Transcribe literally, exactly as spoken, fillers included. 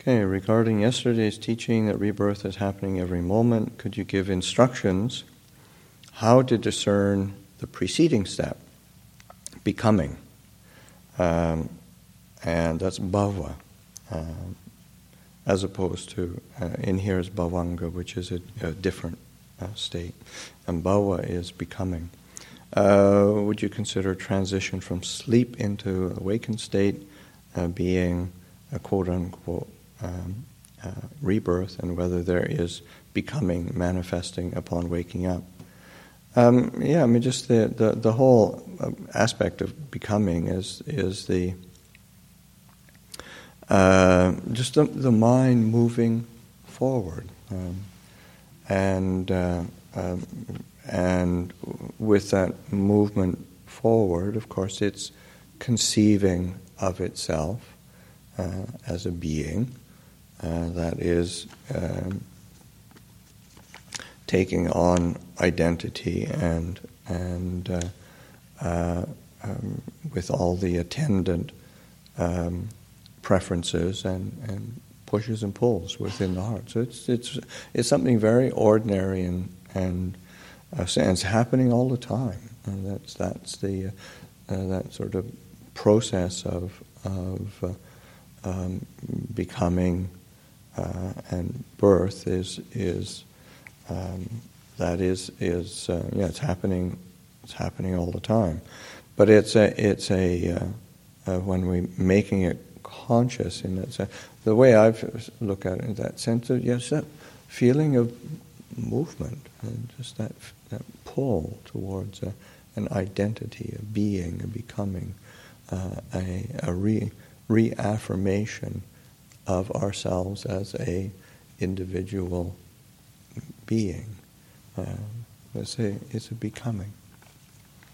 Okay, regarding yesterday's teaching that rebirth is happening every moment, could you give instructions how to discern the preceding step, becoming? Um, and that's bhava, um, as opposed to, uh, in here is bhavanga, which is a, a different uh, state, and bhava is becoming. Uh, would you consider transition from sleep into awakened state uh, being a quote-unquote um, uh, rebirth, and whether there is becoming manifesting upon waking up? Um, yeah, I mean, just the, the, the whole aspect of becoming is is the uh, just the, the mind moving forward, um, and uh, um, and with that movement forward, of course, it's conceiving of itself uh, as a being uh, that is um, taking on identity and and uh, uh, um, with all the attendant um, preferences and, and pushes and pulls within the heart. So it's it's it's something very ordinary and and uh, and it's happening all the time. And that's that's the uh, uh, that sort of process of of uh, um, becoming uh, and birth is is. Um, that is is uh, yeah, it's happening. It's happening all the time, but it's a it's a uh, uh, when we making it conscious in that sense. The way I've looked at it in that sense, of, yes, that feeling of movement and just that that pull towards a, an identity, a being, a becoming, uh, a a re reaffirmation of ourselves as a individual being. Uh, it's a it's a becoming.